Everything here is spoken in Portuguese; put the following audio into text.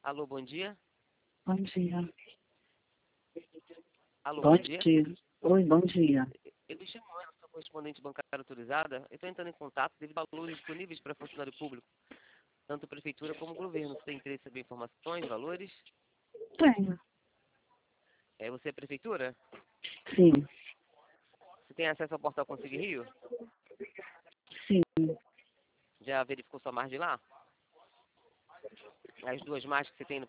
Alô, bom dia. Bom dia. Alô, Bom bom dia. dia. Oi, bom dia. Eu me chamo Ana, sou correspondente bancária autorizada. Eu estou entrando em contato devido a valores disponíveis para funcionário público, tanto prefeitura como governo. Você tem interesse em saber informações, valores? Tenho. Você é prefeitura? Sim. Você tem acesso ao portal Consiga Rio? Sim. Já verificou sua margem lá? As duas margens que você tem no